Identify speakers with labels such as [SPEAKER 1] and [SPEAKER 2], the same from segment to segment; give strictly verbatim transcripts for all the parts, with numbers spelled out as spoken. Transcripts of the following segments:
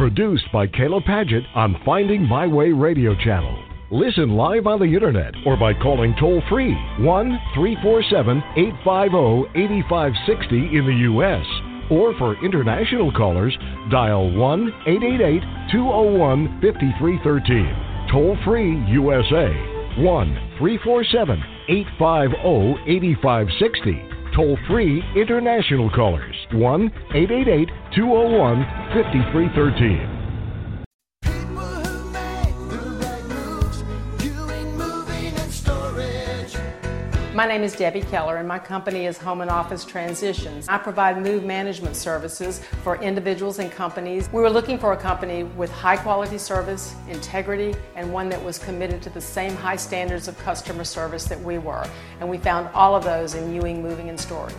[SPEAKER 1] Produced by Kayla Padgett on Finding My Way Radio Channel. Listen live on the internet or by calling toll-free one three four seven, eight five zero, eight five six zero in the U S Or for international callers, dial one eight eight eight, two zero one, five three one three. Toll-free U S A, one three four seven, eight five zero, eight five six zero. Toll-free international callers, one eight eight eight, two zero one, five three one three.
[SPEAKER 2] My name is Debbie Keller, and my company is Home and Office Transitions. I provide move management services for individuals and companies. We were looking for a company with high quality service, integrity, and one that was committed to the same high standards of customer service that we were. And we found all of those in Ewing Moving and Storage.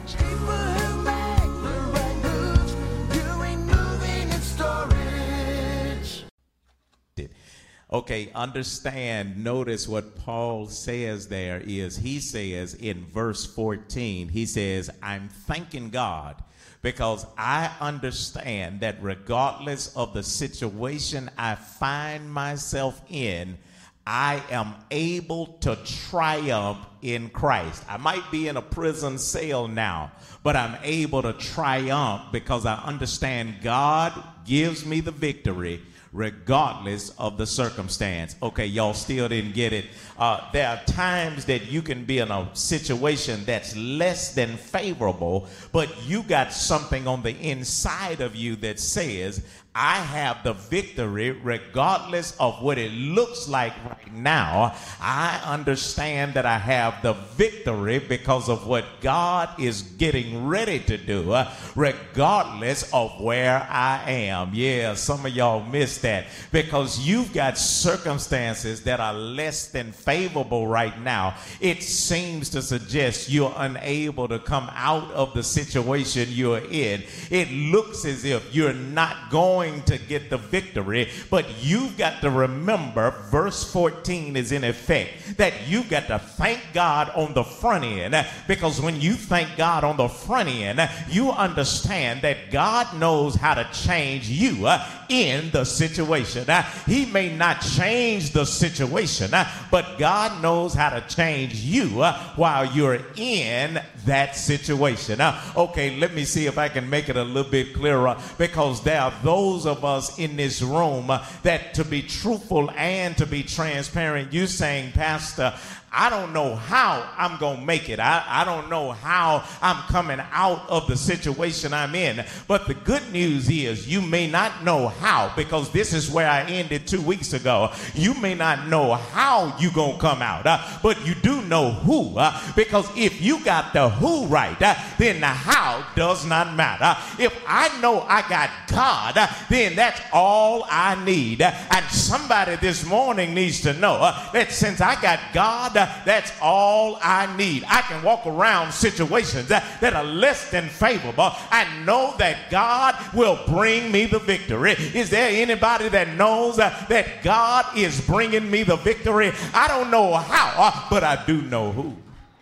[SPEAKER 3] Okay, understand, notice what Paul says there is, he says in verse fourteen, he says, I'm thanking God because I understand that regardless of the situation I find myself in, I am able to triumph in Christ. I might be in a prison cell now, but I'm able to triumph because I understand God gives me the victory regardless of the circumstance. Okay, y'all still didn't get it. Uh, there are times that you can be in a situation that's less than favorable, but you got something on the inside of you that says, I have the victory regardless of what it looks like right now. I understand that I have the victory because of what God is getting ready to do, uh, regardless of where I am. Yeah, some of y'all missed that because you've got circumstances that are less than favorable right now. It seems to suggest you're unable to come out of the situation you're in. It looks as if you're not going to get the victory, but you've got to remember verse fourteen is in effect that you've got to thank God on the front end, because when you thank God on the front end, you understand that God knows how to change you in the situation. He may not change the situation, but God knows how to change you while you're in that situation. Okay, let me see if I can make it a little bit clearer, because there are those of us in this room that, to be truthful and to be transparent, you saying, Pastor, I don't know how I'm going to make it. I, I don't know how I'm coming out of the situation I'm in. But the good news is you may not know how, because this is where I ended two weeks ago. You may not know how you're going to come out, uh, but you do know who. Uh, because if you got the who right, uh, then the how does not matter. If I know I got God, uh, then that's all I need. Uh, and somebody this morning needs to know uh, that since I got God, uh, that's all I need. I can walk around situations that, that are less than favorable and know that God will bring me the victory. Is there anybody that knows uh, that God is bringing me the victory? I don't know how, uh, but I do know who.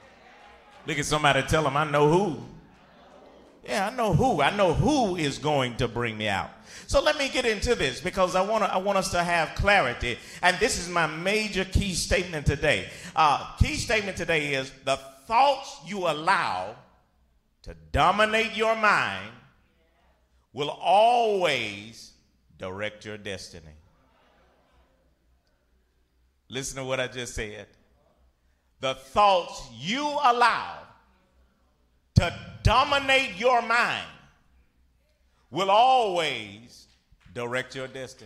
[SPEAKER 3] Look at somebody, tell them I know who. Yeah, I know who. I know who is going to bring me out. So let me get into this, because I want to, I want us to have clarity. And this is my major key statement today. Uh, key statement today is the thoughts you allow to dominate your mind will always direct your destiny. Listen to what I just said. The thoughts you allow to dominate your mind will always direct your destiny.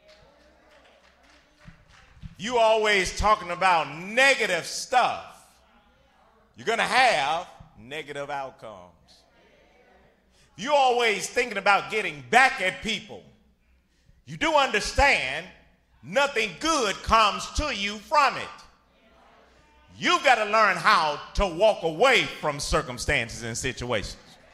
[SPEAKER 3] You always talking about negative stuff, you're going to have negative outcomes. You're always thinking about getting back at people. You do understand nothing good comes to you from it. You've got to learn how to walk away from circumstances and situations.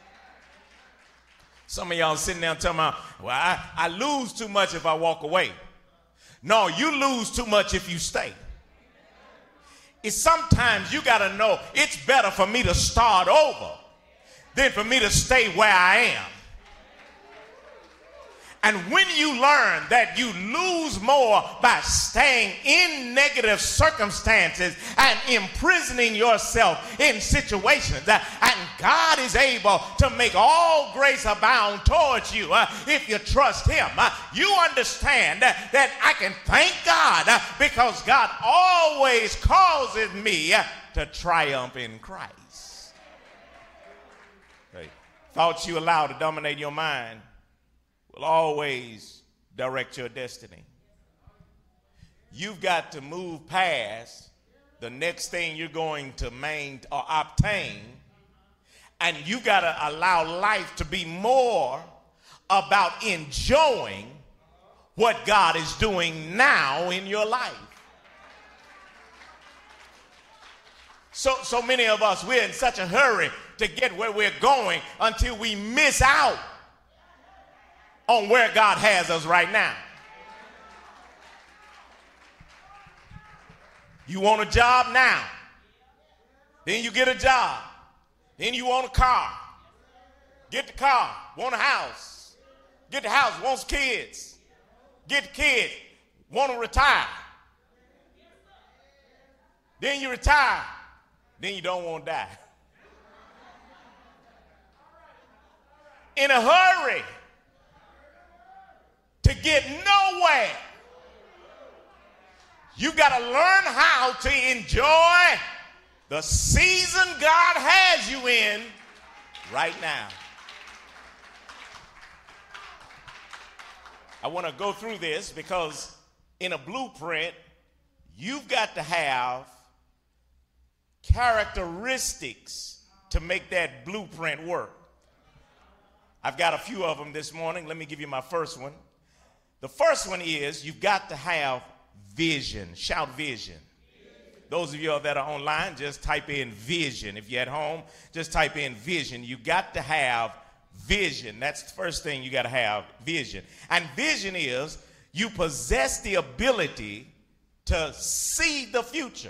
[SPEAKER 3] Some of y'all sitting there telling me, well, I, I lose too much if I walk away. No, you lose too much if you stay. It's sometimes you got to know it's better for me to start over than for me to stay where I am. And when you learn that you lose more by staying in negative circumstances and imprisoning yourself in situations, uh, and God is able to make all grace abound towards you uh, if you trust him, uh, you understand uh, that I can thank God uh, because God always causes me uh, to triumph in Christ. Okay. Thoughts you allow to dominate your mind will always direct your destiny. You've got to move past the next thing you're going to main or obtain, and you got to allow life to be more about enjoying what God is doing now in your life. So, so many of us, we're in such a hurry to get where we're going until we miss out on where God has us right now. You want a job now, then you get a job, then you want a car, get the car, want a house, get the house, wants kids, get the kids, want to retire, then you retire, then you don't want to die. In a hurry to get nowhere. You got to learn how to enjoy the season God has you in right now. I want to go through this because in a blueprint, you've got to have characteristics to make that blueprint work. I've got a few of them this morning. Let me give you my first one. The first one is you've got to have vision. Shout vision. Those of you that are online, just type in vision. If you're at home, just type in vision. You got to have vision. That's the first thing you got to have, vision. And vision is you possess the ability to see the future.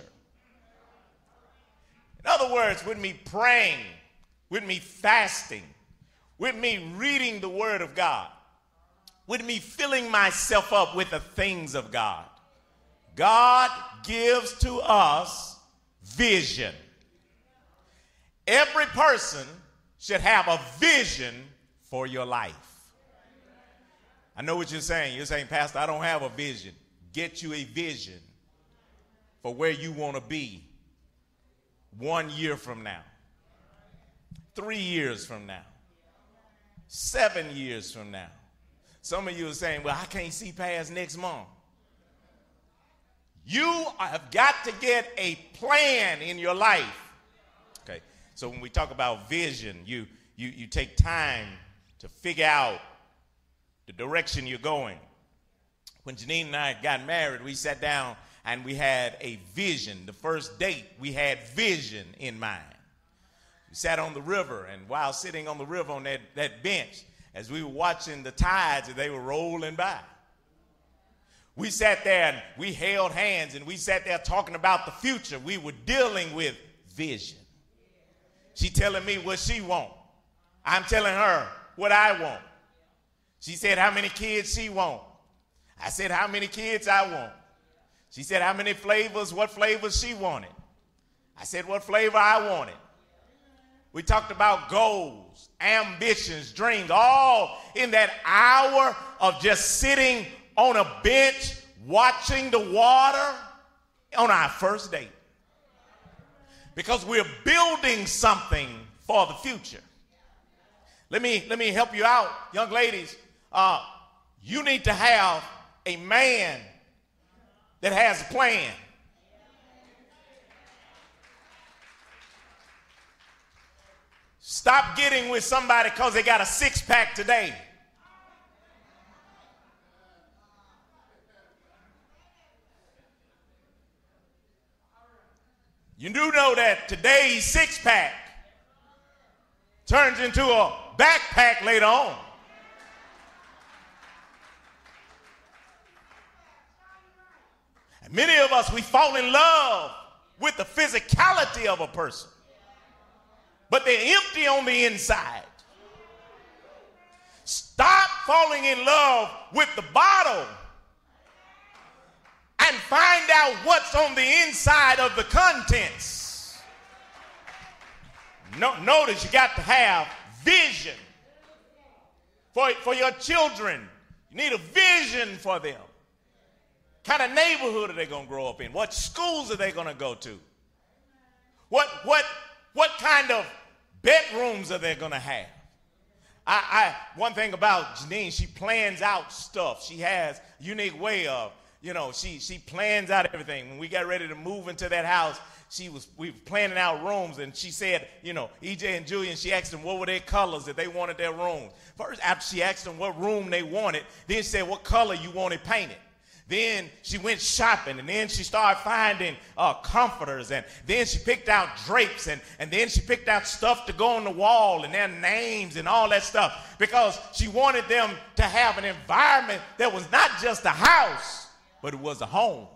[SPEAKER 3] In other words, with me praying, with me fasting, with me reading the Word of God, with me filling myself up with the things of God, God gives to us vision. Every person should have a vision for your life. I know what you're saying. You're saying, Pastor, I don't have a vision. Get you a vision for where you want to be one year from now, three years from now, seven years from now. Some of you are saying, well, I can't see past next month. You have got to get a plan in your life. Okay, so when we talk about vision, you, you, you take time to figure out the direction you're going. When Janine and I got married, we sat down and we had a vision. The first date, we had vision in mind. We sat on the river, and while sitting on the river on that, that bench, as we were watching the tides, they were rolling by. We sat there and we held hands and we sat there talking about the future. We were dealing with vision. She telling me what she want. I'm telling her what I want. She said how many kids she want. I said how many kids I want. She said how many flavors, what flavors she wanted. I said what flavor I wanted. We talked about goals, ambitions, dreams, all in that hour of just sitting on a bench watching the water on our first date. Because we're building something for the future. Let me, let me help you out, young ladies. Uh, you need to have a man that has a plan. Stop getting with somebody because they got a six-pack today. You do know that today's six-pack turns into a backpack later on. And many of us, we fall in love with the physicality of a person, but they're empty on the inside. Stop falling in love with the bottle and find out what's on the inside of the contents. No, notice you got to have vision for, for your children. You need a vision for them. What kind of neighborhood are they going to grow up in? What schools are they going to go to? What, what, what kind of bedrooms are they going to have? I, I, one thing about Janine, she plans out stuff. She has a unique way of, you know, she, she plans out everything. When we got ready to move into that house, she was, we were planning out rooms, and she said, you know, E J and Julian, she asked them what were their colors that they wanted their rooms. First, after she asked them what room they wanted, then she said what color you wanted painted. Then she went shopping, and then she started finding uh, comforters, and then she picked out drapes, and, and then she picked out stuff to go on the wall and their names and all that stuff, because she wanted them to have an environment that was not just a house, but it was a home.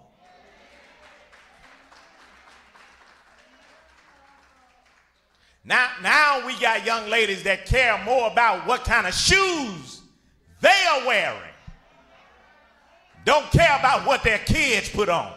[SPEAKER 3] Now, now we got young ladies that care more about what kind of shoes they are wearing. Don't care about what their kids put on.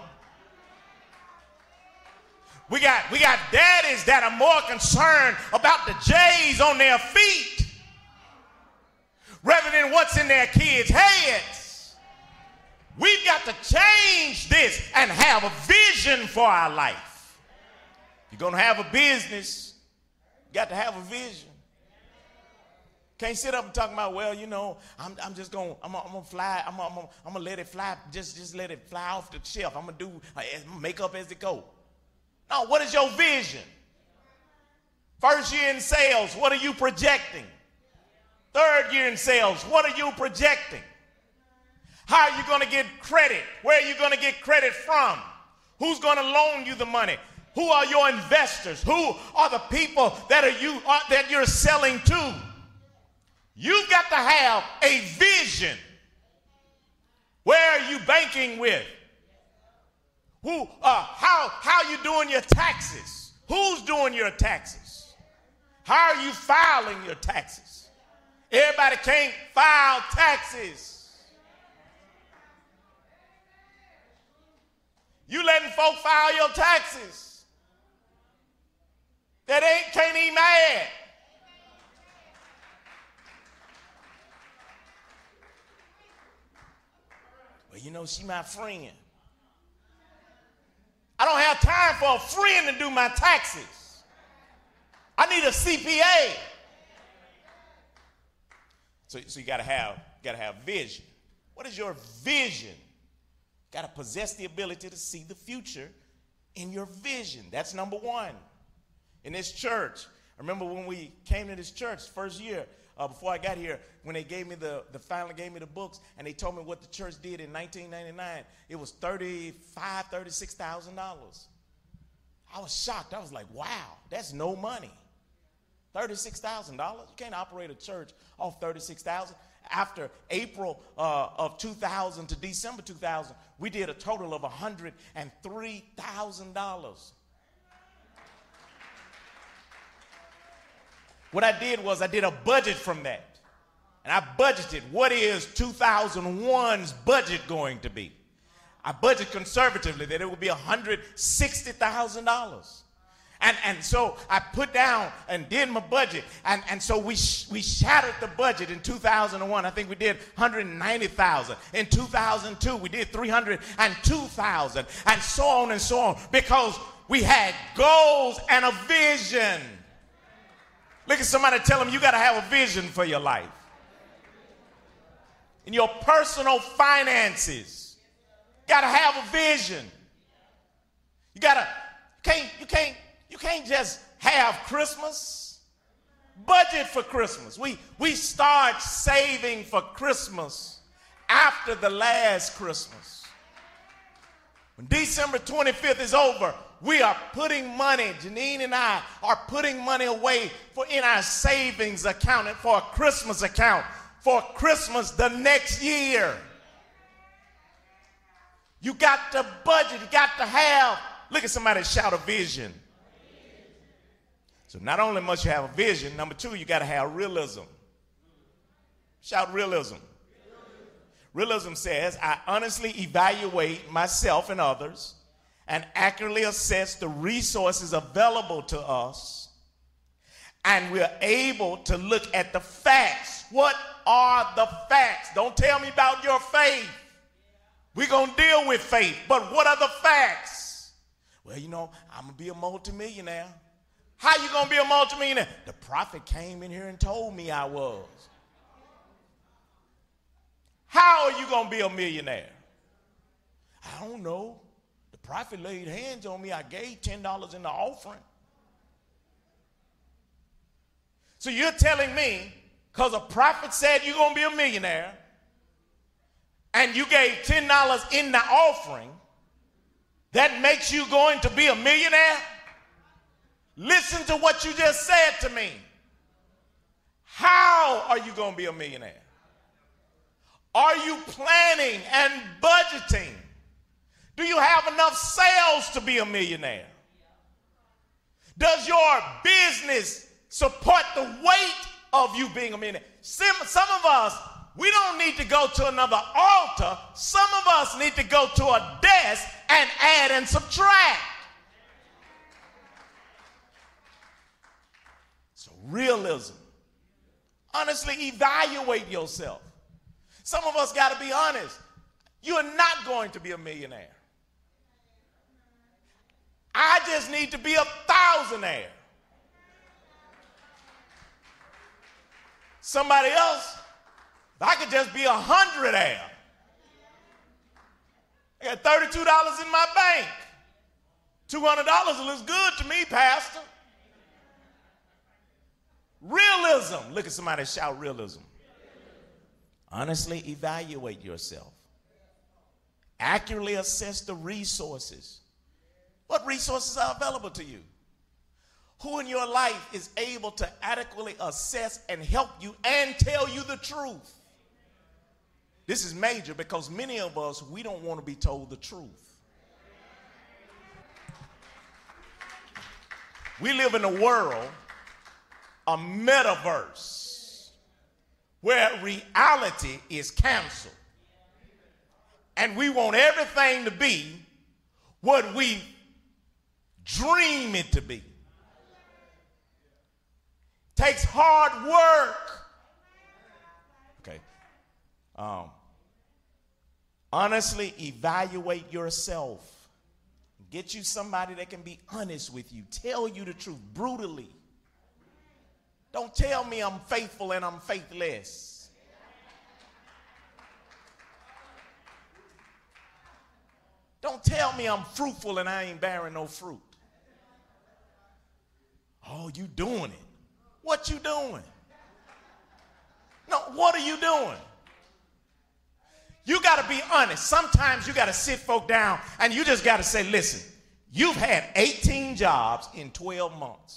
[SPEAKER 3] We got, we got daddies that are more concerned about the J's on their feet rather than what's in their kids' heads. We've got to change this and have a vision for our life. You're going to have a business, you got to have a vision. Can't sit up and talk about, well, you know, I'm, I'm just going, I'm going to fly, I'm going I'm I'm to let it fly, just, just let it fly off the shelf. I'm going to do uh, make up as it go. No, what is your vision? First year in sales, what are you projecting? Third year in sales, what are you projecting? How are you going to get credit? Where are you going to get credit from? Who's going to loan you the money? Who are your investors? Who are the people that are you are, that you're selling to? You've got to have a vision. Where are you banking with? Who? Uh, how how you doing your taxes? Who's doing your taxes? How are you filing your taxes? Everybody can't file taxes. You letting folk file your taxes that ain't can't even mad. Well, you know, she my friend. I don't have time for a friend to do my taxes. I need a C P A. So, so you gotta have, gotta have vision. What is your vision? You gotta possess the ability to see the future in your vision. That's number one. In this church, I remember when we came to this church first year, Uh, before I got here, when they gave me the, the finally gave me the books, and they told me what the church did in nineteen ninety-nine, it was thirty-five, thirty-six thousand dollars. I was shocked. I was like, wow, that's no money. thirty-six thousand dollars? You can't operate a church off thirty-six thousand dollars. After April uh, of two thousand to December two thousand, we did a total of one hundred three thousand dollars. What I did was I did a budget from that. And I budgeted what is two thousand one's budget going to be. I budgeted conservatively that it would be one hundred sixty thousand dollars. And, and so I put down and did my budget. And, and so we, sh- we shattered the budget in two thousand one. I think we did one hundred ninety thousand dollars. In two thousand two, we did three hundred two thousand dollars. And so on and so on. Because we had goals and a vision. Look at somebody, tell them you got to have a vision for your life. In your personal finances, got to have a vision. You got to, can't, you can't, you can't just have Christmas. Budget for Christmas. We, we start saving for Christmas after the last Christmas. When December twenty-fifth is over, we are putting money, Janine and I are putting money away for in our savings account and for a Christmas account for Christmas the next year. You got to budget, you got to have, look at somebody shout a vision. So not only must you have a vision, number two, you got to have realism. Shout realism. Realism says, I honestly evaluate myself and others and accurately assess the resources available to us, and we're able to look at the facts. What are the facts? Don't tell me about your faith. We're going to deal with faith, but what are the facts? Well, you know, I'm going to be a multimillionaire. How you going to be a multimillionaire? The prophet came in here and told me I was. How are you going to be a millionaire? I don't know. The prophet laid hands on me. I gave ten dollars in the offering. So you're telling me, because a prophet said you're going to be a millionaire, and you gave ten dollars in the offering, that makes you going to be a millionaire? Listen to what you just said to me. How are you going to be a millionaire? Are you planning and budgeting? Do you have enough sales to be a millionaire? Does your business support the weight of you being a millionaire? Some, some of us, we don't need to go to another altar. Some of us need to go to a desk and add and subtract. So realism. Honestly, evaluate yourself. Some of us got to be honest. You are not going to be a millionaire. I just need to be a thousandaire. Somebody else, if I could just be a hundredaire. I got thirty-two dollars in my bank. two hundred dollars looks good to me, Pastor. Realism. Look at somebody shout realism. Honestly evaluate yourself. Accurately assess the resources. What resources are available to you? Who in your life is able to adequately assess and help you and tell you the truth? This is major because many of us, we don't want to be told the truth. We live in a world, a metaverse, where reality is canceled. And we want everything to be what we dream it to be. Takes hard work. Okay. Um, honestly evaluate yourself. Get you somebody that can be honest with you. Tell you the truth brutally. Don't tell me I'm faithful and I'm faithless. Don't tell me I'm fruitful and I ain't bearing no fruit. Oh, you doing it. What you doing? No, what are you doing? You got to be honest. Sometimes you got to sit folk down and you just got to say, listen, you've had eighteen jobs in twelve months.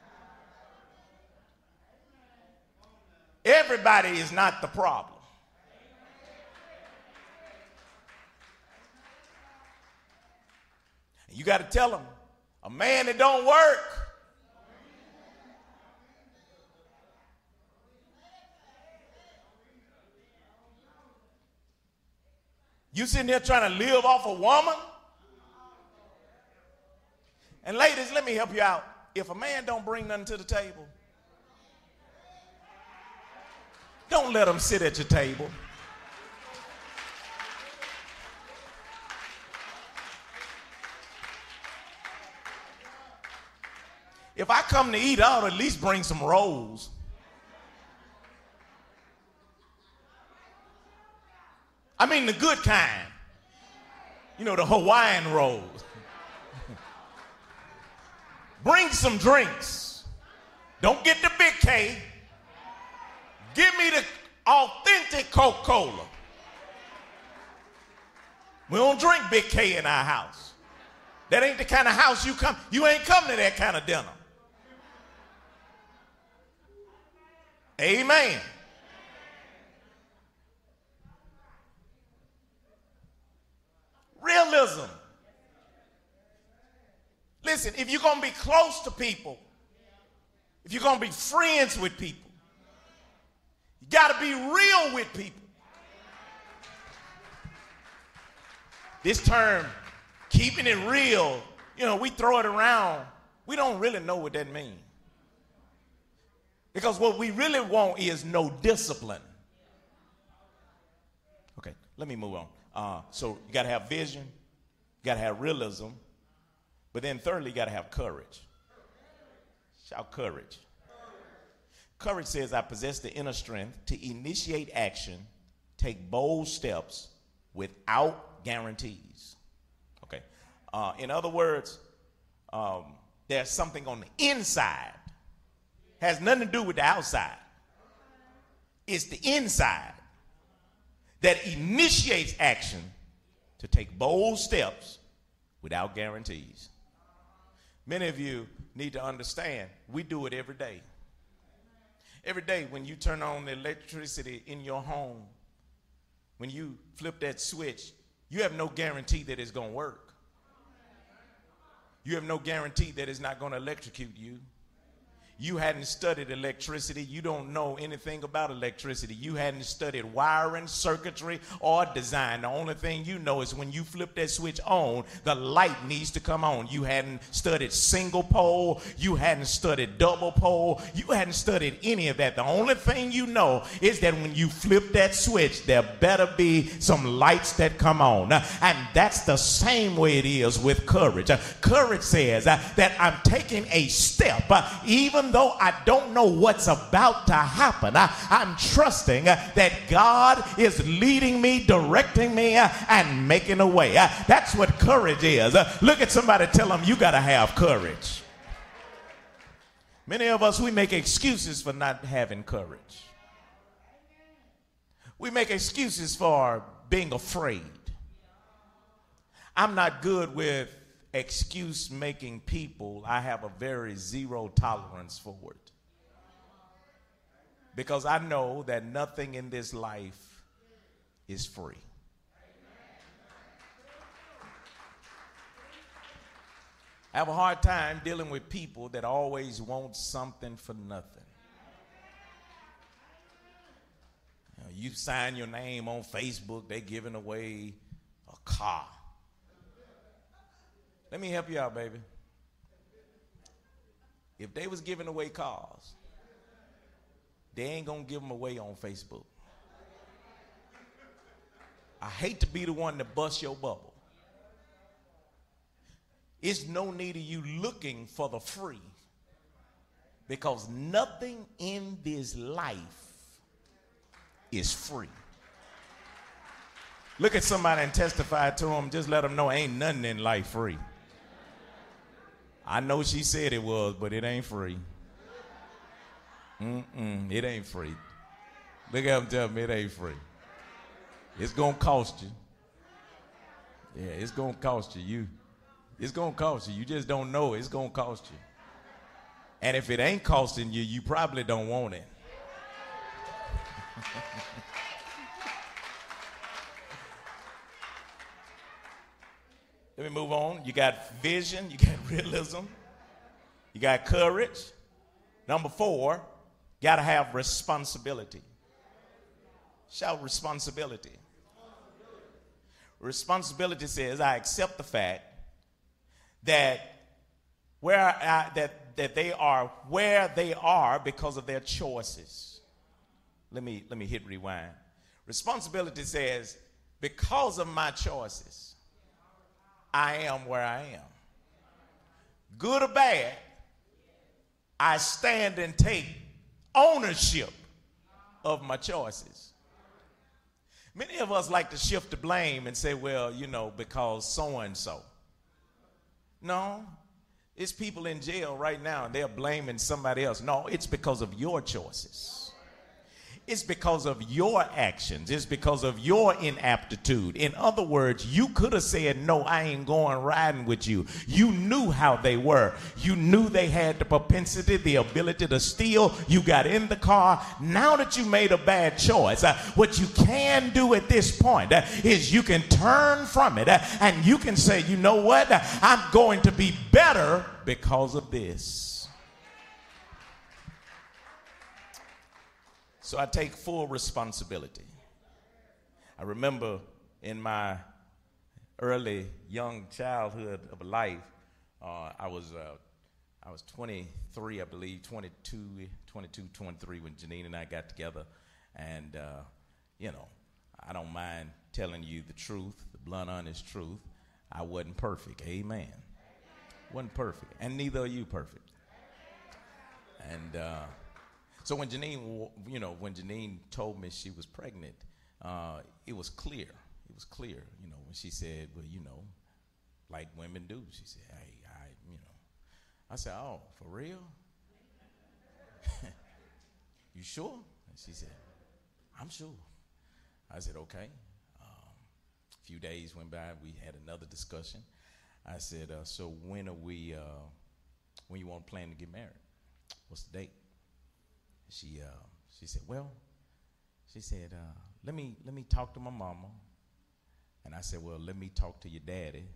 [SPEAKER 3] Everybody is not the problem. You got to tell them, a man that don't work, you sitting there trying to live off a woman? And ladies, let me help you out. If a man don't bring nothing to the table, don't let him sit at your table. If I come to eat, I ought to at least bring some rolls. I mean the good kind. You know, the Hawaiian rolls. Bring some drinks. Don't get the Big K. Give me the authentic Coca-Cola. We don't drink Big K in our house. That ain't the kind of house you come. You ain't come to that kind of dinner. Amen. Realism. Listen, if you're going to be close to people, if you're going to be friends with people, You got to be real with people. This term, keeping it real, you know, we throw it around. We don't really know what that means. Because what we really want is no discipline. Okay, let me move on. Uh, so you got to have vision. You got to have realism. But then thirdly, you got to have courage. Shout courage. Courage says, I possess the inner strength to initiate action, take bold steps without guarantees. Okay. Uh, in other words, um, there's something on the inside. Has nothing to do with the outside. It's the inside that initiates action to take bold steps without guarantees. Many of you need to understand, we do it every day. Every day when you turn on the electricity in your home, when you flip that switch, you have no guarantee that it's going to work. You have no guarantee that it's not going to electrocute you. You hadn't studied electricity. You don't know anything about electricity. You hadn't studied wiring, circuitry, or design. The only thing you know is when you flip that switch on, the light needs to come on. You hadn't studied single pole. You hadn't studied double pole. You hadn't studied any of that. The only thing you know is that when you flip that switch, there better be some lights that come on. And that's the same way it is with courage. Courage says that I'm taking a step, even though I don't know what's about to happen. I, I'm trusting uh, that God is leading me, directing me, uh, and making a way. Uh, that's what courage is. Uh, look at somebody, tell them you got to have courage. Many of us, we make excuses for not having courage. We make excuses for being afraid. I'm not good with excuse-making people. I have a very zero tolerance for it. Because I know that nothing in this life is free. I have a hard time dealing with people that always want something for nothing. You know, you sign your name on Facebook, they're giving away a car. Let me help you out, baby. If they was giving away cars, they ain't gonna give them away on Facebook. I hate to be the one to bust your bubble. It's no need of you looking for the free, because nothing in this life is free. Look at somebody and testify to them. Just let them know ain't nothing in life free. I know she said it was, but it ain't free. Mm-mm, it ain't free. Look at them tell me it ain't free. It's going to cost you. Yeah, it's going to cost you. You, it's going to cost you. You just don't know it's going to cost you. And if it ain't costing you, you probably don't want it. Let me move on. You got vision, you got realism, you got courage. Number four, you got to have responsibility. Shout responsibility. Responsibility says I accept the fact that where I, that that they are where they are because of their choices. Let me let me hit rewind. Responsibility says because of my choices, I am where I am. Good or bad, I stand and take ownership of my choices. Many of us like to shift the blame and say, well, you know, because so-and-so. No, it's people in jail right now and they're blaming somebody else. No, it's because of your choices. It's because of your actions. It's because of your inaptitude. In other words, you could have said, no, I ain't going riding with you. You knew how they were. You knew they had the propensity, the ability to steal. You got in the car. Now that you made a bad choice, uh, what you can do at this point uh, is you can turn from it uh, and you can say, you know what? Uh, I'm going to be better because of this. So I take full responsibility. I remember in my early young childhood of life, uh, I was uh, I was twenty-three, I believe, twenty-two, twenty-two, twenty-three when Janine and I got together. And, uh, you know, I don't mind telling you the truth, the blunt, honest truth. I wasn't perfect. Amen. Wasn't perfect. And neither are you perfect. And uh, so when Janine, you know, when Janine told me she was pregnant, uh, it was clear. It was clear, you know, when she said, well, you know, like women do. She said, hey, I, you know. I said, oh, for real? You sure? And she said, I'm sure. I said, okay. Um, a few days went by. We had another discussion. I said, uh, so when are we, uh, when you want to plan to get married? What's the date? She, uh, she said, well, she said, uh, let me, let me talk to my mama. And I said, well, let me talk to your daddy.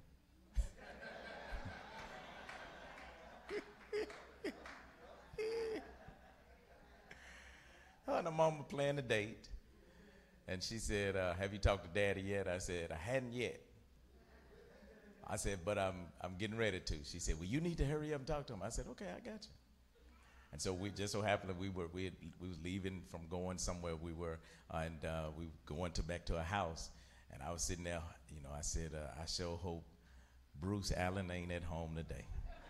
[SPEAKER 3] Her and the mama planned the date. And she said, uh, have you talked to daddy yet? I said, I hadn't yet. I said, but I'm I'm getting ready to. She said, well, you need to hurry up and talk to him. I said, okay, I got you. And so we just so happened that we were we had, we was leaving from going somewhere we were, uh, and uh, we were going to back to a house. And I was sitting there, you know, I said, uh, I sure hope Bruce Allen ain't at home today.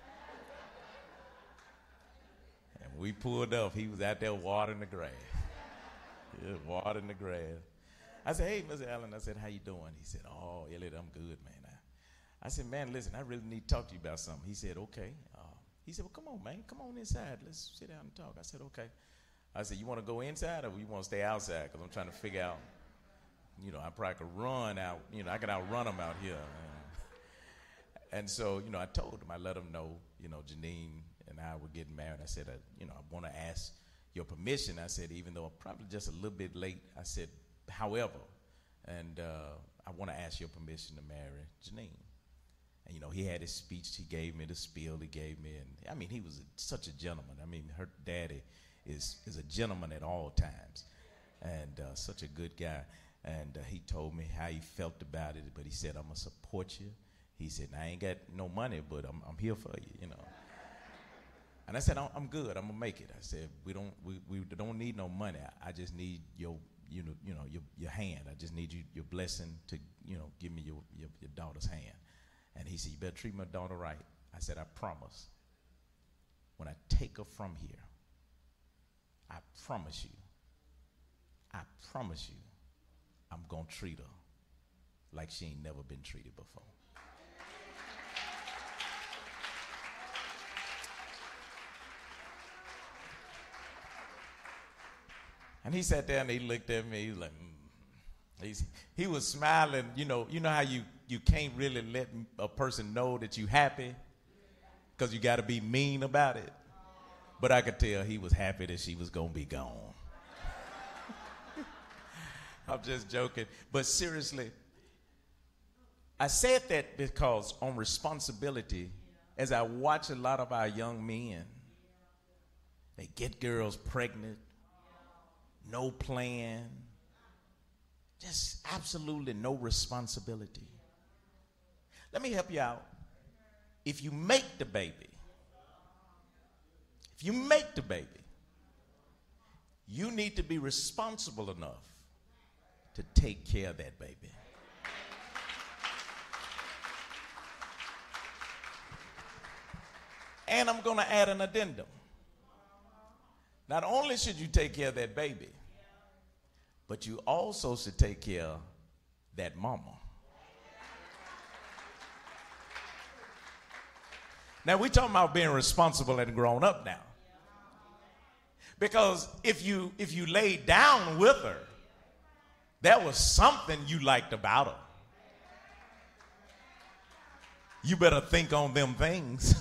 [SPEAKER 3] And we pulled up. He was out there watering the grass. Yeah, watering the grass. I said, hey, Mister Allen. I said, how you doing? He said, oh, Elliot, I'm good, man. I, I said, man, listen, I really need to talk to you about something. He said, okay. Uh, he said, well, come on, man. Come on inside. Let's sit down and talk. I said, okay. I said, you want to go inside or you want to stay outside? Because I'm trying to figure out, you know, I probably could run out. You know, I could outrun them out here. Man. And so, you know, I told him, I let him know, you know, Janine and I were getting married. I said, uh, you know, I want to ask your permission. I said, even though I'm probably just a little bit late, I said, however, and uh, I want to ask your permission to marry Janine. And, you know, he had his speech. He gave me the spiel he gave me. And, I mean, he was a, such a gentleman. I mean, her daddy is, is a gentleman at all times and uh, such a good guy. And uh, he told me how he felt about it, but he said, I'm going to support you. He said, I ain't got no money, but I'm, I'm here for you, you know. And I said, I'm good. I'm gonna make it. I said, we don't, we, we don't need no money. I, I just need your, you know, you know, your, your hand. I just need you, your blessing to, you know, give me your, your, your daughter's hand. And he said, you better treat my daughter right. I said, I promise. When I take her from here, I promise you, I promise you, I'm gonna treat her like she ain't never been treated before. And he sat there and he looked at me. He was like, mm. He's, he was smiling. You know, you know how you, you can't really let a person know that you happy because you got to be mean about it. But I could tell he was happy that she was going to be gone. I'm just joking. But seriously, I said that because on responsibility, as I watch a lot of our young men, they get girls pregnant. No plan, just absolutely no responsibility. Let me help you out. If you make the baby, if you make the baby, you need to be responsible enough to take care of that baby. And I'm going to add an addendum. Not only should you take care of that baby, but you also should take care of that mama. Now, we're talking about being responsible and grown up now. Because if you if you laid down with her, that was something you liked about her. You better think on them things.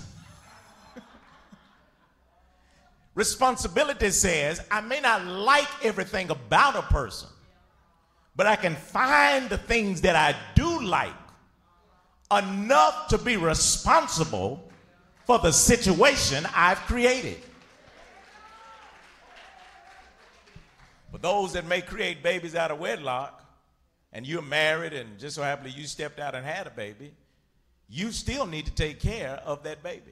[SPEAKER 3] Responsibility says, I may not like everything about a person, but I can find the things that I do like enough to be responsible for the situation I've created. But those that may create babies out of wedlock, and you're married and just so happily you stepped out and had a baby, you still need to take care of that baby.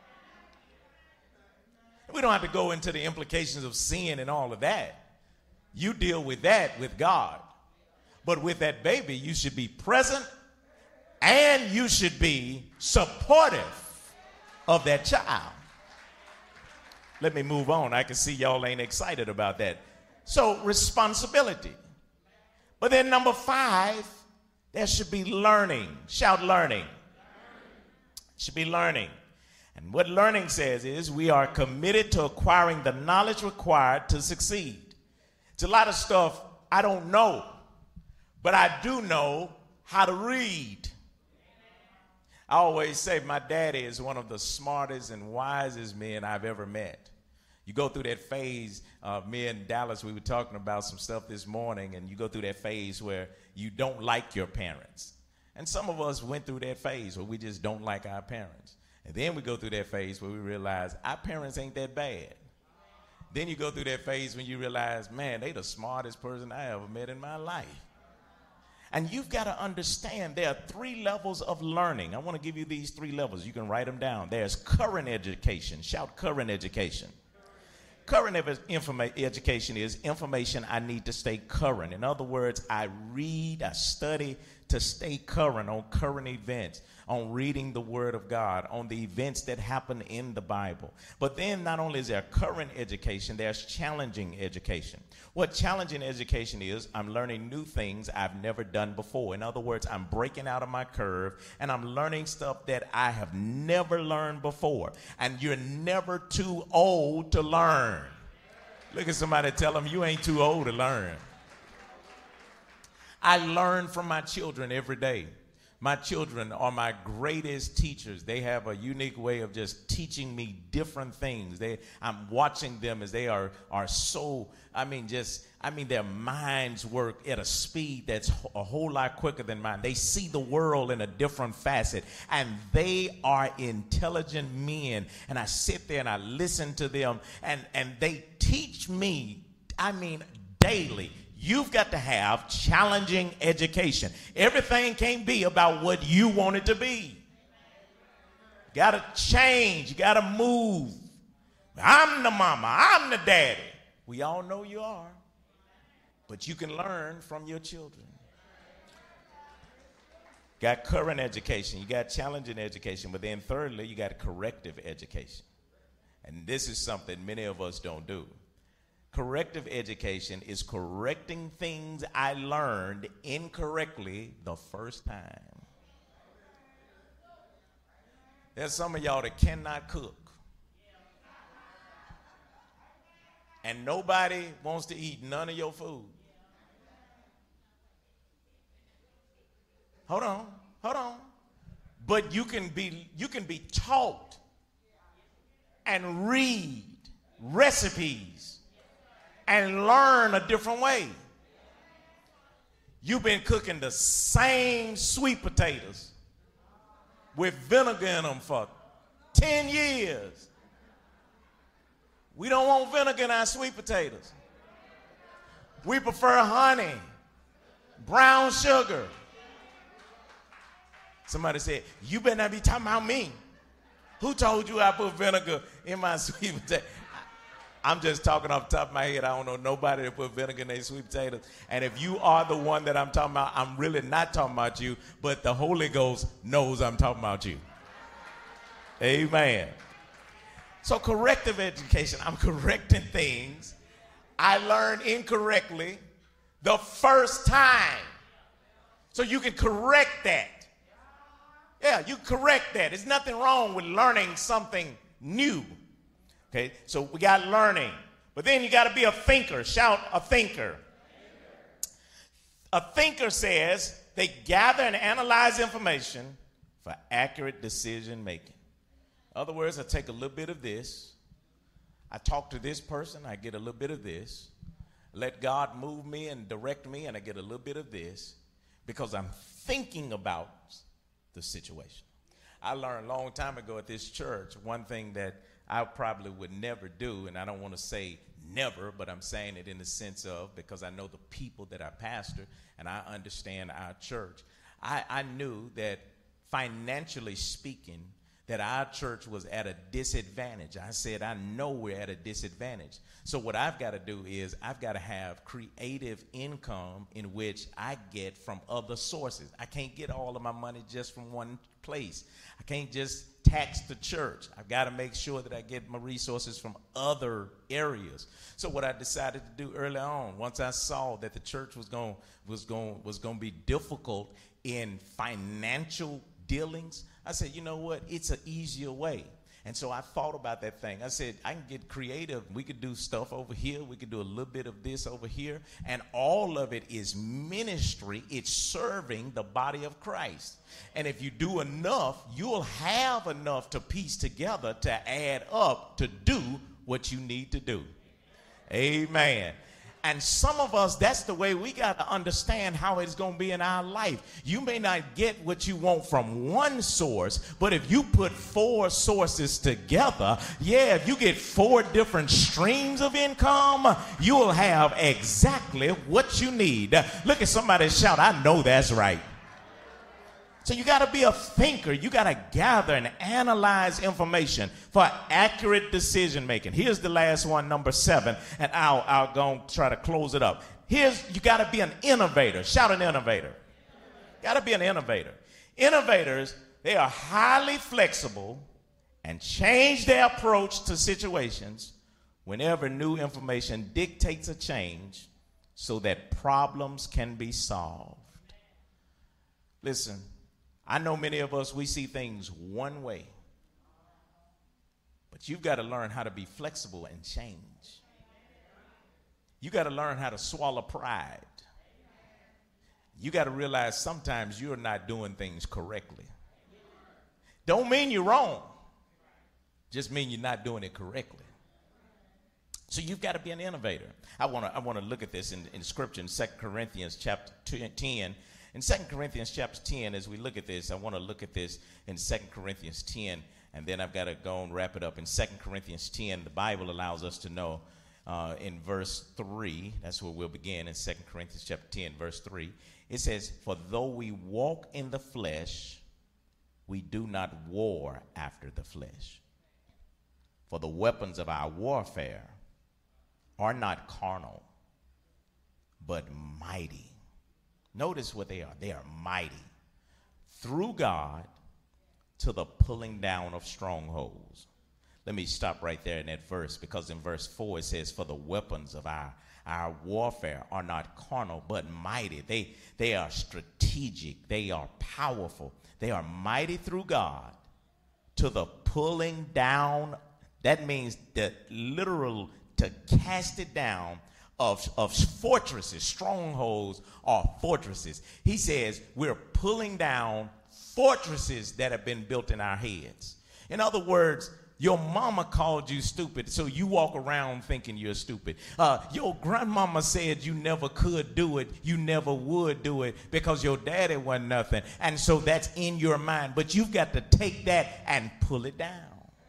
[SPEAKER 3] We don't have to go into the implications of sin and all of that. You deal with that with God. But with that baby, you should be present and you should be supportive of that child. Let me move on. I can see y'all ain't excited about that. So, responsibility. But then number five, there should be learning. Shout learning. Should be learning. And what learning says is we are committed to acquiring the knowledge required to succeed. It's a lot of stuff I don't know, but I do know how to read. I always say my daddy is one of the smartest and wisest men I've ever met. You go through that phase, uh, me and Dallas, we were talking about some stuff this morning, and you go through that phase where you don't like your parents. And some of us went through that phase where we just don't like our parents. And then we go through that phase where we realize our parents ain't that bad. Then you go through that phase when you realize, man, they the smartest person I ever met in my life. And you've got to understand there are three levels of learning. I want to give you these three levels. You can write them down. There's current education. Shout current education. Current informa- education is information I need to stay current. In other words, I read, I study to stay current on current events, on reading the Word of God, on the events that happen in the Bible. But then not only is there current education, there's challenging education. What challenging education is, I'm learning new things I've never done before. In other words, I'm breaking out of my curve and I'm learning stuff that I have never learned before. And you're never too old to learn. Look at somebody, tell them you ain't too old to learn. I learn from my children every day. My children are my greatest teachers. They have a unique way of just teaching me different things. They, I'm watching them as they are, are so, I mean, just, I mean, their minds work at a speed that's a whole lot quicker than mine. They see the world in a different facet, and they are intelligent men. And I sit there and I listen to them, and, and they teach me, I mean, daily. You've got to have challenging education. Everything can't be about what you want it to be. You got to change. You got to move. I'm the mama. I'm the daddy. We all know you are. But you can learn from your children. Got current education. You got challenging education. But then thirdly, you got corrective education. And this is something many of us don't do. Corrective education is correcting things I learned incorrectly the first time. There's some of y'all that cannot cook. And nobody wants to eat none of your food. Hold on, hold on. But you can be you can be taught and read recipes and learn a different way. You've been cooking the same sweet potatoes with vinegar in them for ten years. We don't want vinegar in our sweet potatoes. We prefer honey, brown sugar. Somebody said, you better not be talking about me. Who told you I put vinegar in my sweet potato? I'm just talking off the top of my head. I don't know nobody that put vinegar in their sweet potatoes. And if you are the one that I'm talking about, I'm really not talking about you, but the Holy Ghost knows I'm talking about you. Amen. So corrective education, I'm correcting things I learned incorrectly the first time. So you can correct that. Yeah, you correct that. There's nothing wrong with learning something new. Okay, so we got learning. But then you got to be a thinker. Shout, a thinker. A thinker says they gather and analyze information for accurate decision making. In other words, I take a little bit of this. I talk to this person. I get a little bit of this. Let God move me and direct me, and I get a little bit of this because I'm thinking about the situation. I learned a long time ago at this church one thing that I probably would never do, and I don't want to say never, but I'm saying it in the sense of, because I know the people that I pastor and I understand our church. I, I knew that financially speaking, that our church was at a disadvantage. I said, I know we're at a disadvantage. So what I've got to do is I've got to have creative income in which I get from other sources. I can't get all of my money just from one place. I can't just tax the church. I've got to make sure that I get my resources from other areas. So what I decided to do early on, once I saw that the church was going was going was going to be difficult in financial dealings, I said, you know what? It's an easier way. And so I thought about that thing. I said, I can get creative. We could do stuff over here. We could do a little bit of this over here. And all of it is ministry. It's serving the body of Christ. And if you do enough, you'll have enough to piece together to add up to do what you need to do. Amen. And some of us, that's the way we got to understand how it's going to be in our life. You may not get what you want from one source, but if you put four sources together, yeah, if you get four different streams of income, you'll have exactly what you need. Look at somebody shout, I know that's right. So you got to be a thinker. You got to gather and analyze information for accurate decision making. Here's the last one, number seven, and I'll, I'll go and try to close it up. Here's, you got to be an innovator. Shout an innovator. Got to be an innovator. Innovators, they are highly flexible and change their approach to situations whenever new information dictates a change so that problems can be solved. Listen. I know many of us, we see things one way, but you've got to learn how to be flexible and change. You got to learn how to swallow pride. You got to realize sometimes you're not doing things correctly. Don't mean you're wrong, just mean you're not doing it correctly. So you've got to be an innovator. I want to I want to look at this in, in Scripture in Second Corinthians chapter ten. In Second Corinthians chapter ten, as we look at this, I want to look at this in Second Corinthians ten, and then I've got to go and wrap it up. In Second Corinthians ten, the Bible allows us to know uh, in verse three, that's where we'll begin, in Second Corinthians chapter ten, verse three. It says, for though we walk in the flesh, we do not war after the flesh. For the weapons of our warfare are not carnal, but mighty. Notice what they are. They are mighty through God to the pulling down of strongholds. Let me stop right there in that verse, because in verse four it says, for the weapons of our, our warfare are not carnal, but mighty. They, they are strategic. They are powerful. They are mighty through God to the pulling down. That means the literal to cast it down Of, of fortresses, strongholds or fortresses. He says we're pulling down fortresses that have been built in our heads. In other words, your mama called you stupid, so you walk around thinking you're stupid. Uh, your grandmama said you never could do it, you never would do it because your daddy wasn't nothing. And so that's in your mind, but you've got to take that and pull it down.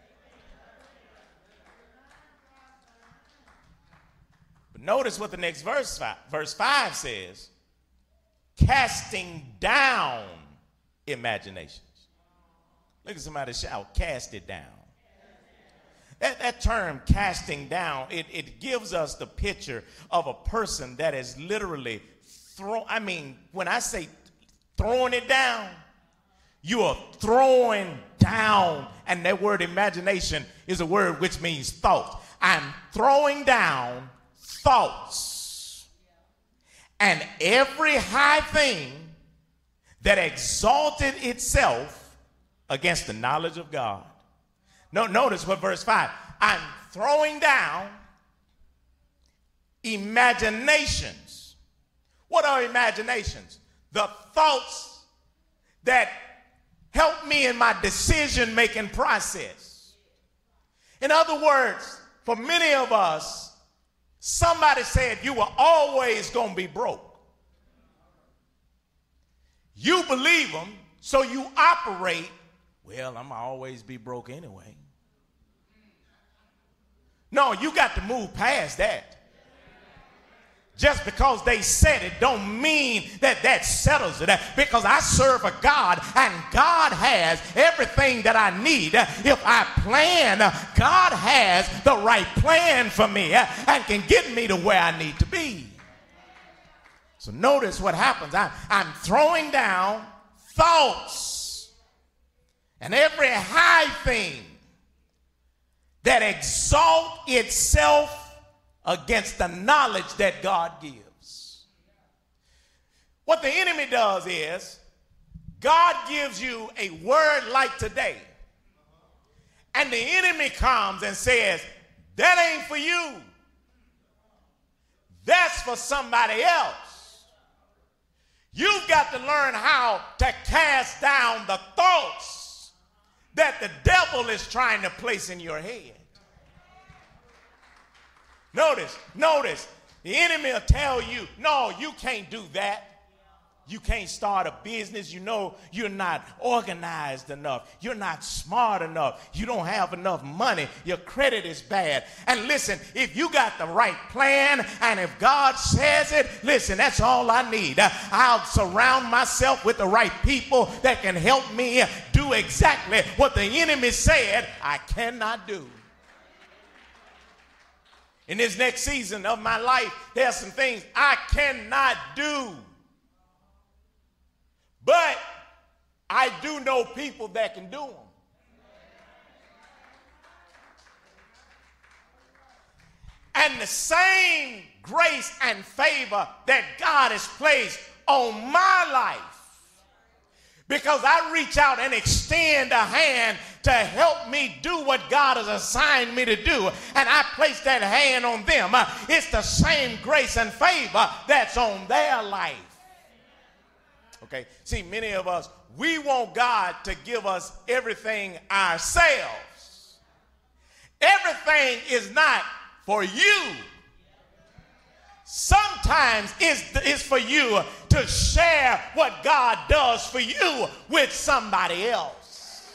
[SPEAKER 3] Notice what the next verse five, verse five says, casting down imaginations. Look at somebody shout, cast it down. That, that term, casting down, it, it gives us the picture of a person that is literally thrown. I mean, when I say throwing it down, you are throwing down. And that word imagination is a word which means thought. I'm throwing down thoughts and every high thing that exalted itself against the knowledge of God. No, notice what verse five, I'm throwing down imaginations. What are imaginations? The thoughts that help me in my decision-making process. In other words, for many of us, somebody said you were always going to be broke. You believe them, so you operate, well, I'm going to always be broke anyway. No, you got to move past that. Just because they said it don't mean that that settles it. Because I serve a God, and God has everything that I need. If I plan, God has the right plan for me and can get me to where I need to be. So notice what happens. I, I'm throwing down thoughts and every high thing that exalt itself against the knowledge that God gives. What the enemy does is, God gives you a word like today, and the enemy comes and says, that ain't for you. That's for somebody else. You've got to learn how to cast down the thoughts that the devil is trying to place in your head. Notice, notice, the enemy will tell you, no, you can't do that. You can't start a business. You know you're not organized enough. You're not smart enough. You don't have enough money. Your credit is bad. And listen, if you got the right plan and if God says it, listen, that's all I need. I'll surround myself with the right people that can help me do exactly what the enemy said I cannot do. In this next season of my life, there are some things I cannot do. But I do know people that can do them. And the same grace and favor that God has placed on my life, because I reach out and extend a hand to help me do what God has assigned me to do, and I place that hand on them, uh, it's the same grace and favor that's on their life. Okay, see, many of us, we want God to give us everything ourselves. Everything is not for you. Sometimes it's, it's for you to share what God does for you with somebody else.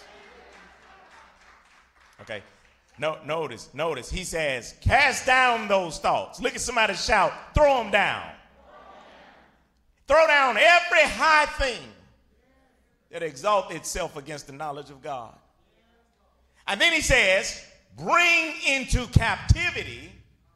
[SPEAKER 3] Okay, no, notice, notice, he says, cast down those thoughts. Look at somebody shout, throw them down. Throw down every high thing that exalts itself against the knowledge of God. And then he says, bring into captivity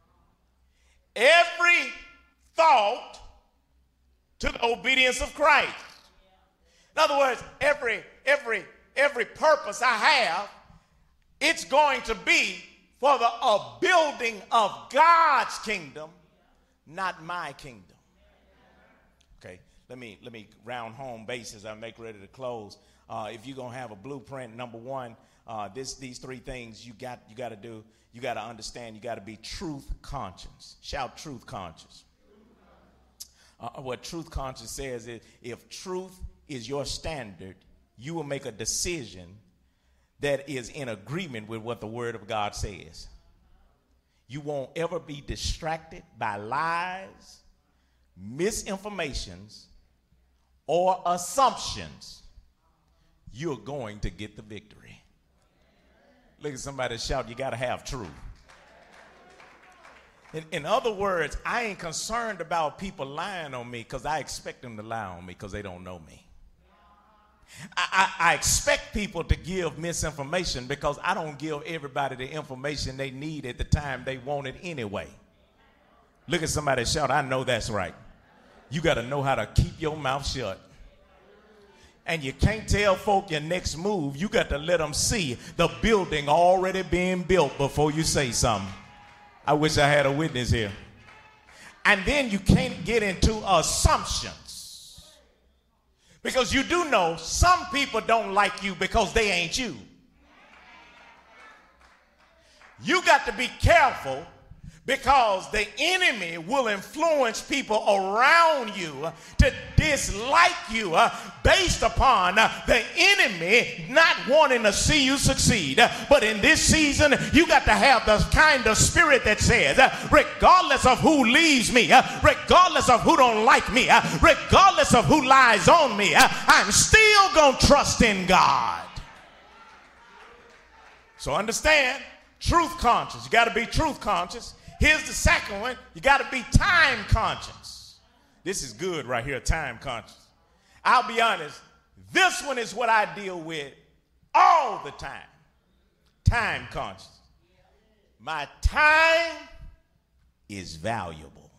[SPEAKER 3] every thought to the obedience of Christ. In other words, every, every, every purpose I have, it's going to be for the uh, building of God's kingdom, not my kingdom. Okay, let me let me round home bases. I make ready to close. Uh, if you're gonna have a blueprint, number one, uh, this these three things you got you got to do. You got to understand. You got to be truth conscious. Shout truth conscious. Uh, what truth conscious says is, if truth is your standard, you will make a decision that is in agreement with what the Word of God says. You won't ever be distracted by lies, misinformations, or assumptions. You're going to get the victory. Look at somebody shout, you got to have truth. In, in other words, I ain't concerned about people lying on me because I expect them to lie on me because they don't know me. I, I, I expect people to give misinformation because I don't give everybody the information they need at the time they want it anyway. Look at somebody shout, I know that's right. You got to know how to keep your mouth shut. And you can't tell folk your next move. You got to let them see the building already being built before you say something. I wish I had a witness here. And then you can't get into assumptions. Because you do know some people don't like you because they ain't you. You got to be careful, because the enemy will influence people around you to dislike you uh, based upon uh, the enemy not wanting to see you succeed. Uh, but in this season, you got to have the kind of spirit that says, uh, regardless of who leaves me, uh, regardless of who don't like me, uh, regardless of who lies on me, uh, I'm still going to trust in God. So understand, truth conscious. You got to be truth conscious. Here's the second one. You got to be time conscious. This is good right here, time conscious. I'll be honest. This one is what I deal with all the time. Time conscious. My time is valuable.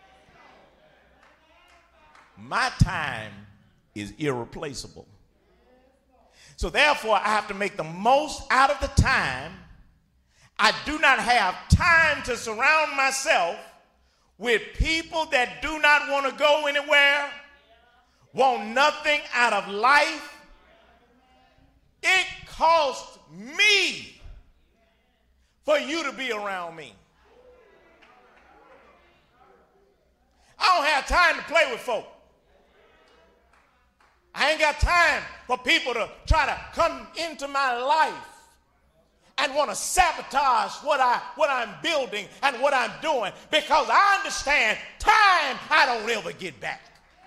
[SPEAKER 3] My time is irreplaceable. So therefore, I have to make the most out of the time. I do not have time to surround myself with people that do not want to go anywhere, want nothing out of life. It costs me for you to be around me. I don't have time to play with folk. I ain't got time for people to try to come into my life and want to sabotage what, I, what I'm building and what I'm doing, because I understand time I don't ever get back.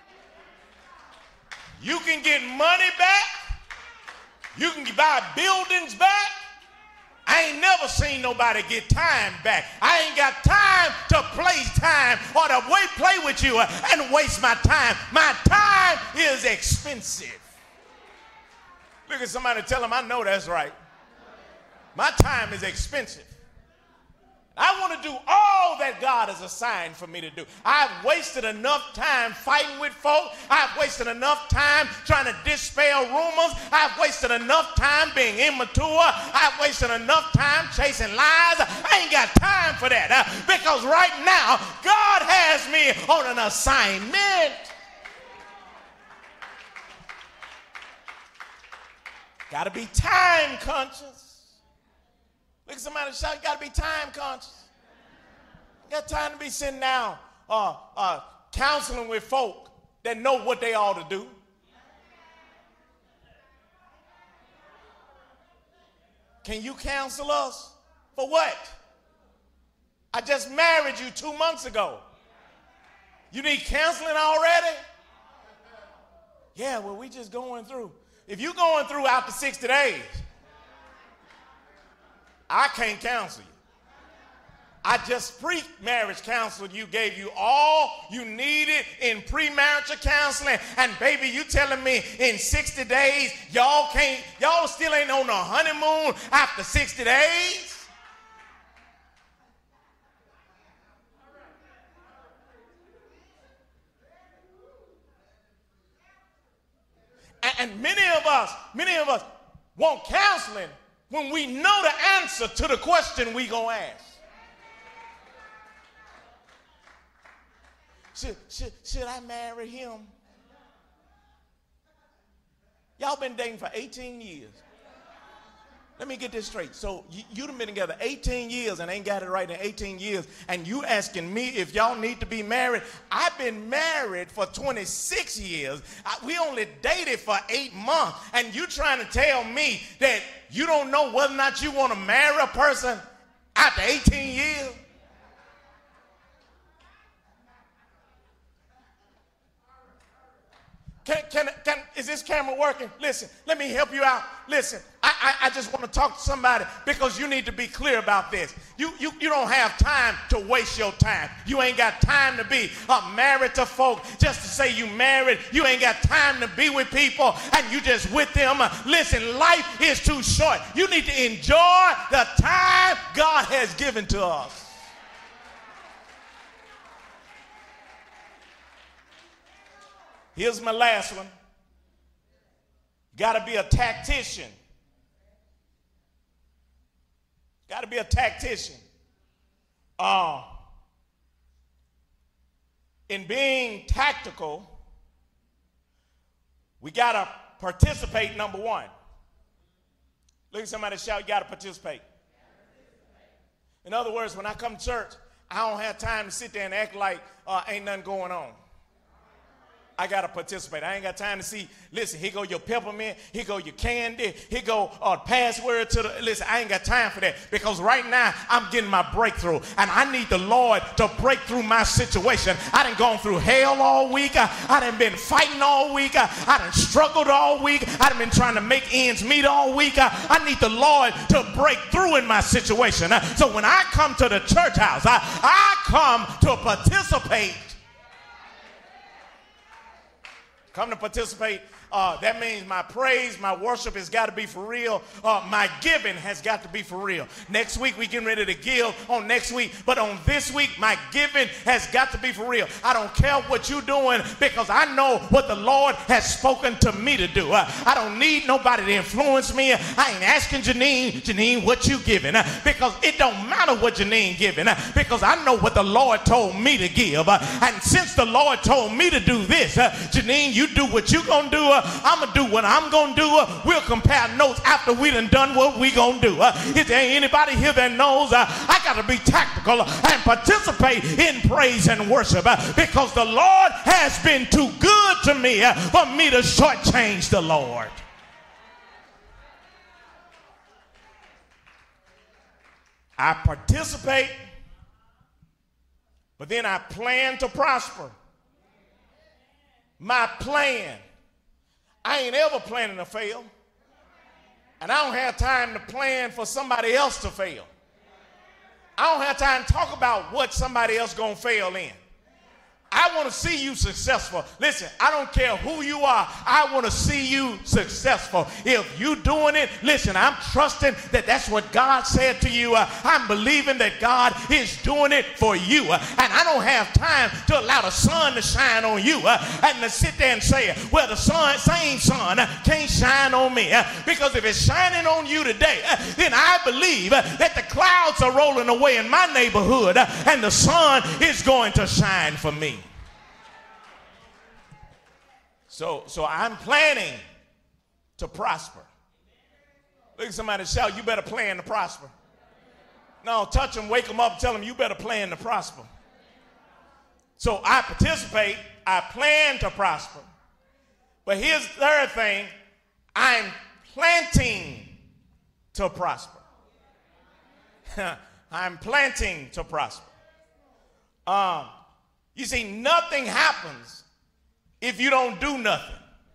[SPEAKER 3] You can get money back. You can buy buildings back. I ain't never seen nobody get time back. I ain't got time to play time or to wait, play with you and waste my time. My time is expensive. Look at somebody, tell them, I know that's right. My time is expensive. I want to do all that God has assigned for me to do. I've wasted enough time fighting with folk. I've wasted enough time trying to dispel rumors. I've wasted enough time being immature. I've wasted enough time chasing lies. I ain't got time for that uh, because right now God has me on an assignment. Got to be time conscious. Look at somebody shout, you got to be time conscious. You got time to be sitting down uh, uh, counseling with folk that know what they ought to do. Can you counsel us? For what? I just married you two months ago. You need counseling already? Yeah, well, we just going through. If you're going through after sixty days, I can't counsel you. I just pre-marriage counseled you, gave you all you needed in pre-marital counseling, and baby, you telling me in sixty days, y'all can't, y'all still ain't on a honeymoon after sixty days? And, and many of us, many of us want counseling when we know the answer to the question we gonna ask. Should, should, should I marry him? Y'all been dating for eighteen years. Let me get this straight. So you, you done been together eighteen years and ain't got it right in eighteen years, and you asking me if y'all need to be married? I've been married for twenty-six years. I, we only dated for eight months, and you trying to tell me that you don't know whether or not you want to marry a person after eighteen years? Can, can, can, is this camera working? Listen, let me help you out. Listen, I, I, I just want to talk to somebody because you need to be clear about this. You, you, you don't have time to waste your time. You ain't got time to be uh, married to folk just to say you married. You ain't got time to be with people and you just with them. Uh, listen, life is too short. You need to enjoy the time God has given to us. Here's my last one. Got to be a tactician. Got to be a tactician. Uh, in being tactical, we got to participate, number one. Look at somebody shout, you got to participate. In other words, when I come to church, I don't have time to sit there and act like uh, ain't nothing going on. I got to participate. I ain't got time to see, listen, here go your peppermint, here go your candy, here go uh, password to the, listen, I ain't got time for that because right now I'm getting my breakthrough and I need the Lord to break through my situation. I done gone through hell all week. I, I done been fighting all week. I, I done struggled all week. I done been trying to make ends meet all week. I, I need the Lord to break through in my situation. Uh, so when I come to the church house, I, I come to participate. Come to participate. Uh, that means my praise, my worship has got to be for real. Uh, my giving has got to be for real. Next week, we getting ready to give on next week. But on this week, my giving has got to be for real. I don't care what you're doing because I know what the Lord has spoken to me to do. Uh, I don't need nobody to influence me. I ain't asking Janine, Janine, what you giving? Uh, because it don't matter what Janine giving. Uh, because I know what the Lord told me to give. Uh, and since the Lord told me to do this, uh, Janine, you do what you gonna do. Uh, I'm going to do what I'm going to do. Uh, we'll compare notes after we done done what we going to do. Uh, is there anybody here that knows uh, I got to be tactical and participate in praise and worship uh, because the Lord has been too good to me uh, for me to shortchange the Lord. I participate, but then I plan to prosper. My plan. I ain't ever planning to fail. And I don't have time to plan for somebody else to fail. I don't have time to talk about what somebody else gonna fail in. I want to see you successful. Listen, I don't care who you are. I want to see you successful. If you doing it, listen, I'm trusting that that's what God said to you. Uh, I'm believing that God is doing it for you. Uh, and I don't have time to allow the sun to shine on you uh, and to sit there and say, well, the sun, same sun uh, can't shine on me. Uh, because if it's shining on you today, uh, then I believe uh, that the clouds are rolling away in my neighborhood uh, and the sun is going to shine for me. So, so I'm planning to prosper. Look at somebody shout, you better plan to prosper. No, touch them, wake them up, tell them you better plan to prosper. So I participate, I plan to prosper. But here's the third thing, I'm planting to prosper. I'm planting to prosper. Um, you see, nothing happens if you don't do nothing.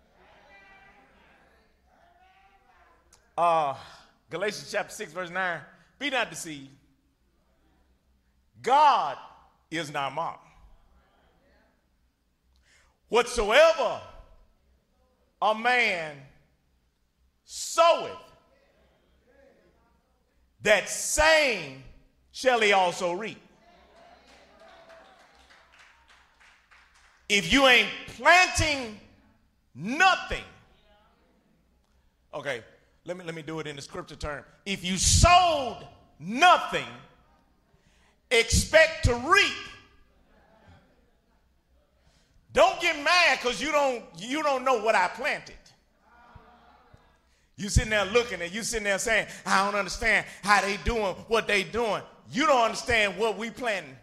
[SPEAKER 3] Uh, Galatians chapter six, verse nine. Be not deceived. God is not mocked. Whatsoever a man soweth, that same shall he also reap. If you ain't planting nothing, okay, let me let me do it in the scripture term. If you sowed nothing, expect to reap. Don't get mad because you don't you don't know what I planted. You sitting there looking and you sitting there saying, I don't understand how they doing what they doing. You don't understand what we planting.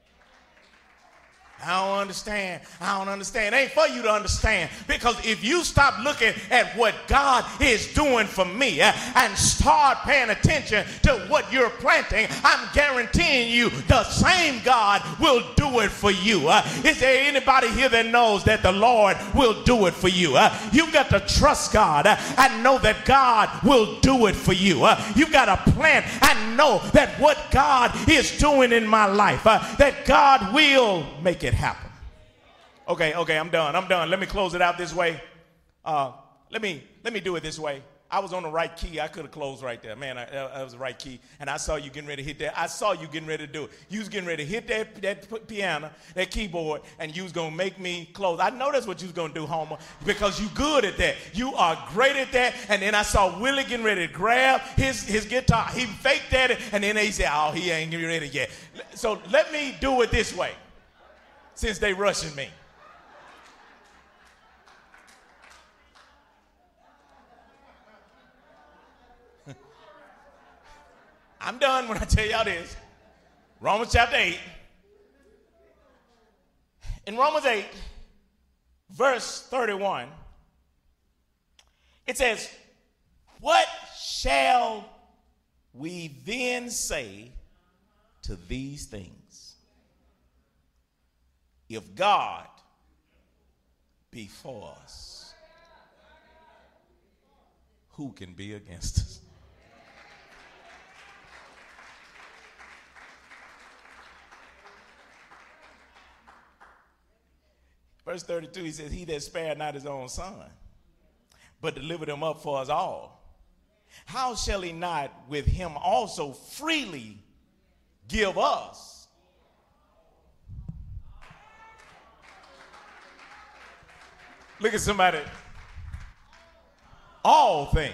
[SPEAKER 3] I don't understand. I don't understand. It ain't for you to understand. Because if you stop looking at what God is doing for me uh, and start paying attention to what you're planting, I'm guaranteeing you the same God will do it for you. Uh, is there anybody here that knows that the Lord will do it for you? Uh, you've got to trust God uh, and know that God will do it for you. Uh, you've got to plant and know that what God is doing in my life, uh, that God will make it happen. Okay, okay, I'm done. I'm done. Let me close it out this way. Uh, let me let me do it this way. I was on the right key. I could have closed right there. Man, I, I was the right key. And I saw you getting ready to hit that. I saw you getting ready to do it. You was getting ready to hit that, that piano, that keyboard, and you was going to make me close. I know that's what you was going to do, Homer, because you good at that. You are great at that. And then I saw Willie getting ready to grab his, his guitar. He faked at it, and then they said, oh, he ain't getting ready yet. So let me do it this way, since they rushing me. I'm done when I tell y'all this. Romans chapter eight. In Romans eight, verse thirty-one, it says, what shall we then say to these things? If God be for us, who can be against us? Verse thirty-two, he says, he that spared not his own son, but delivered him up for us all, how shall he not with him also freely give us? Look at somebody. All things.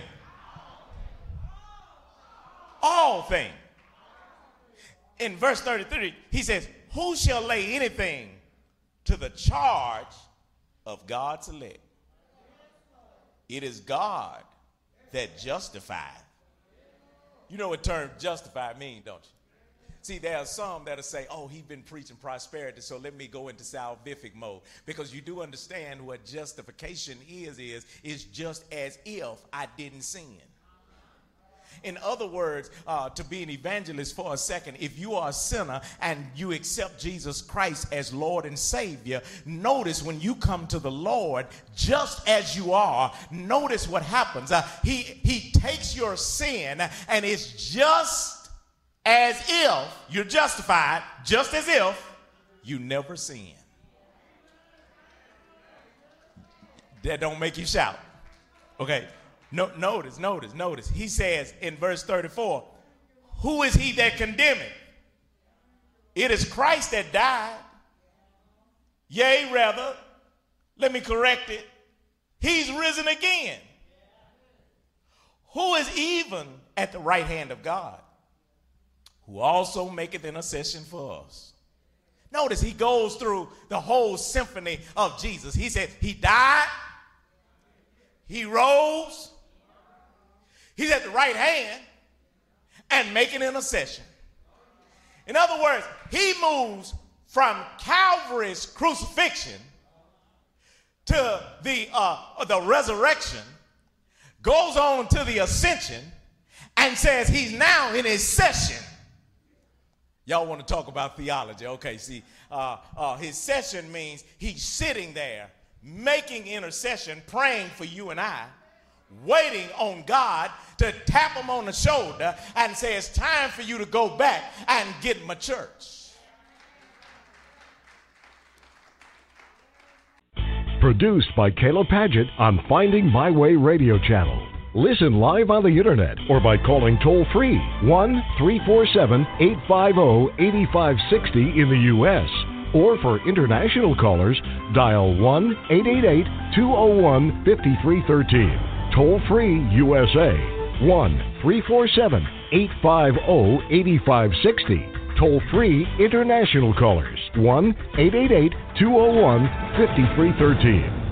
[SPEAKER 3] All things. In verse thirty-three, he says, who shall lay anything to the charge of God's elect? It is God that justifieth. You know what term justify means, don't you? See, there are some that'll say, oh, he's been preaching prosperity, so let me go into salvific mode. Because you do understand what justification is, is, is just as if I didn't sin. In other words, uh, to be an evangelist for a second, if you are a sinner and you accept Jesus Christ as Lord and Savior, notice when you come to the Lord, just as you are, notice what happens. Uh, he, he takes your sin, and it's just as if you're justified, just as if you never sinned. That don't make you shout. Okay. No, notice, notice, notice. He says in verse thirty-four, who is he that condemneth? It is Christ that died. Yea, rather, let me correct it. He's risen again. Who is even at the right hand of God, who also maketh intercession for us. Notice he goes through the whole symphony of Jesus. He said he died, he rose, he's at the right hand and making intercession. In other words, he moves from Calvary's crucifixion to the, uh, the resurrection, goes on to the ascension, and says he's now in his session. Y'all want to talk about theology. Okay, see, uh, uh, his session means he's sitting there making intercession, praying for you and I, waiting on God to tap him on the shoulder and say, it's time for you to go back and get my church.
[SPEAKER 1] Produced by Caleb Paget on Finding My Way Radio Channel. Listen live on the internet or by calling toll-free one three four seven, eight five zero, eight five six zero in the U S Or for international callers, dial one eight eight eight, two zero one, five three one three. Toll-free U S A, one three four seven, eight five zero, eight five six zero. Toll-free international callers, one eight eight eight, two zero one, five three one three.